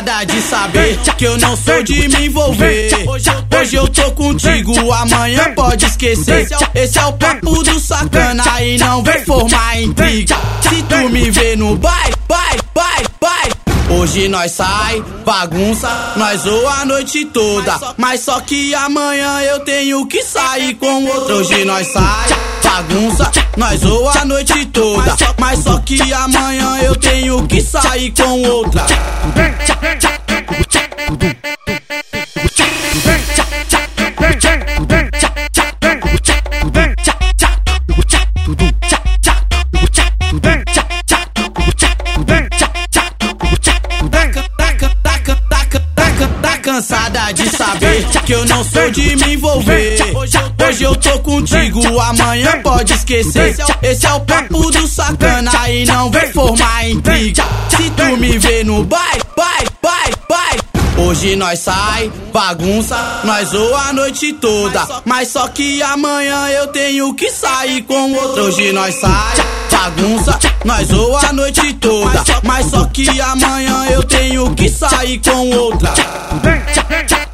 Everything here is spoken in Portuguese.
cansada de saber que eu não sou de me envolver. Hoje eu tô contigo, amanhã pode esquecer. Esse é o papo do sacana e não vem formar intriga. Se tu me vê no baile, hoje nós sai, bagunça, nós zoa a noite toda. Mas só que amanhã eu tenho que sair com outro. Hoje nós sai, bagunça, nós zoa a noite toda. Mas só que amanhã eu tenho que sair com outra. Cansada de saber que eu não sou de me envolver. Hoje eu tô contigo, amanhã pode esquecer. Esse é o papo do sacana e não vem formar intriga. Se tu me vê no baile, hoje nós sai, bagunça, nós zoa a noite toda. Mas só que amanhã eu tenho que sair com outro. Hoje nós sai, bagunça, nós zoa a noite toda. Mas só que amanhã eu tenho que sair com outra.